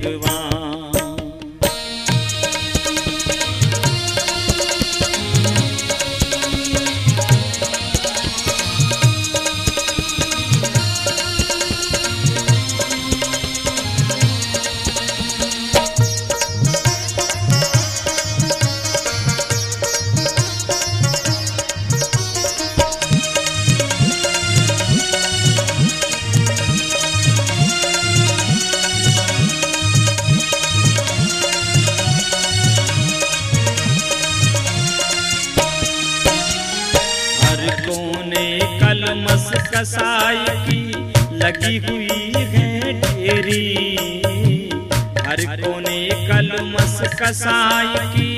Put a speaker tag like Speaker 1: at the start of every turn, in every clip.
Speaker 1: भगवान। कलमस कसाई की लगी हुई है ढेरी, हर कोने कलमस कसाई की,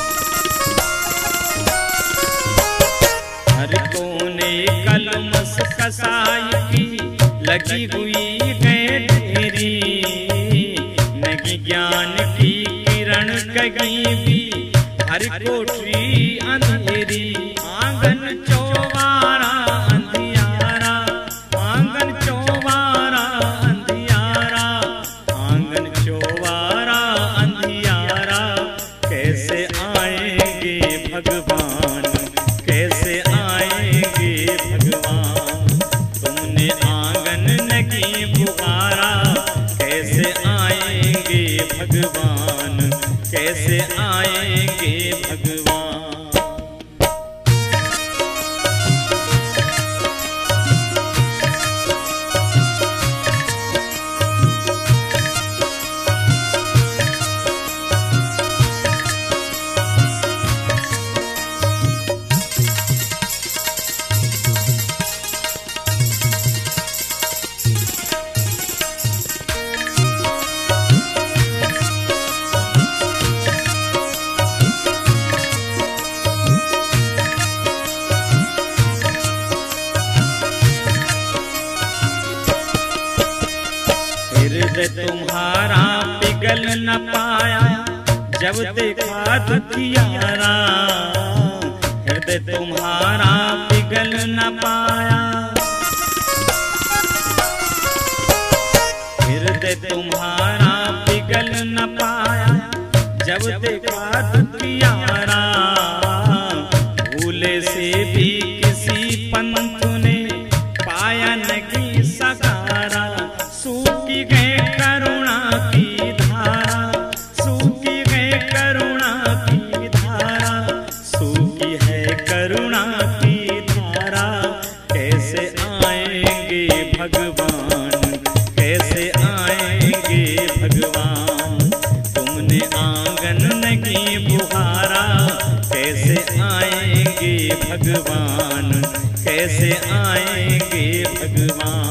Speaker 1: हर कोने कलमस कसाई की लगी हुई है ढेरी। नगी ज्ञान की किरण कहीं भी हर कोठरी अंधेरी। आंगन चौबारा अंधियारा, आंगन चौबारा अंधियारा, आंगन चौबारा अंधियारा। कैसे आएंगे भगवान, कैसे आएंगे भगवान। तुमने आंगन नहीं पुकारा, कैसे आएंगे भगवान, कैसे आएंगे भगवान। हृदय तुम्हारा पिघल न पाया जब देखा दुखियारा, हृदय तुम्हारा पिघल न पाया, हृदय तुम्हारा पिघल न पाया जब देखा दुखियारा। भूले से भी किसी पंथ ने पाया नहीं सहारा। सूखी गए करुणा की धारा, सूखी गए करुणा की धारा, सूखी है करुणा की धारा। कैसे आएंगे भगवान, कैसे आएंगे भगवान। तुमने आंगन नहीं बुहारा, कैसे आएंगे भगवान, कैसे आएंगे भगवान।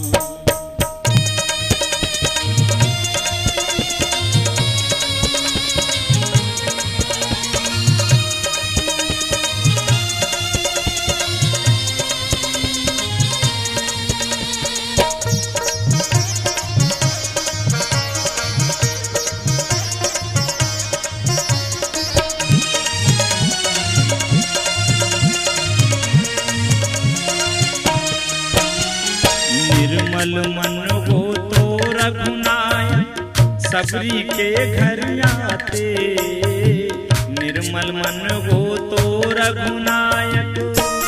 Speaker 1: निर्मल मन हो तो रघुनायक सबरी के घर आते। निर्मल मन हो तो रघुनायक,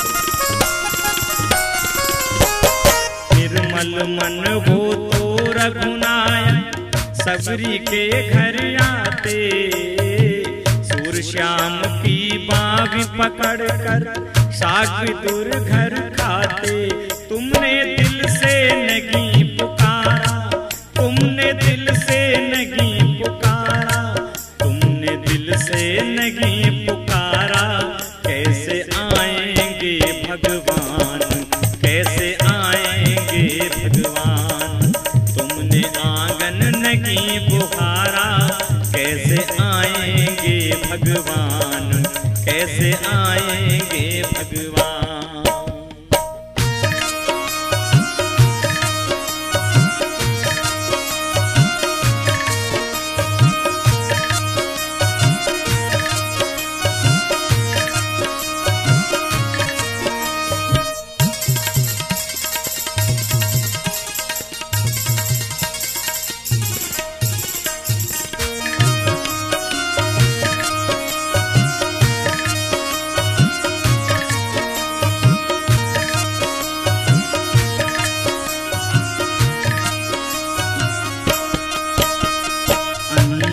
Speaker 1: निर्मल मन हो तो रघुनायक सबरी के घर आते। सूरश्याम की बाग पकड़ कर साग दूर घर खाते। तुमने दिल से नहीं पुकारा, तुमने दिल से नहीं पुकारा, तुमने दिल से नहीं पुकारा। कैसे आएंगे भगवान, कैसे आएंगे भगवान। तुमने आंगन नहीं बुहारा, कैसे आएंगे भगवान, कैसे आएंगे भगवान।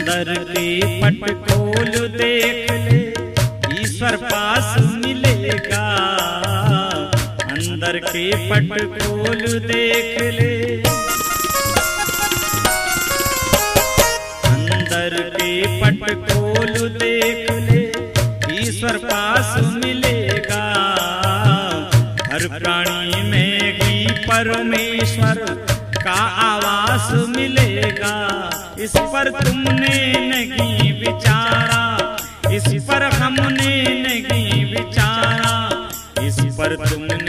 Speaker 1: अंदर के पट खोल देख ले, ईश्वर पास मिलेगा। अंदर के पट खोल देख ले, अंदर के पट खोल देख ले, ईश्वर पास मिलेगा। हर प्राणी में ही परमेश्वर का आवास मिलेगा। इस पर तुमने नहीं विचारा, इस पर हमने नहीं विचारा, इस पर तुमने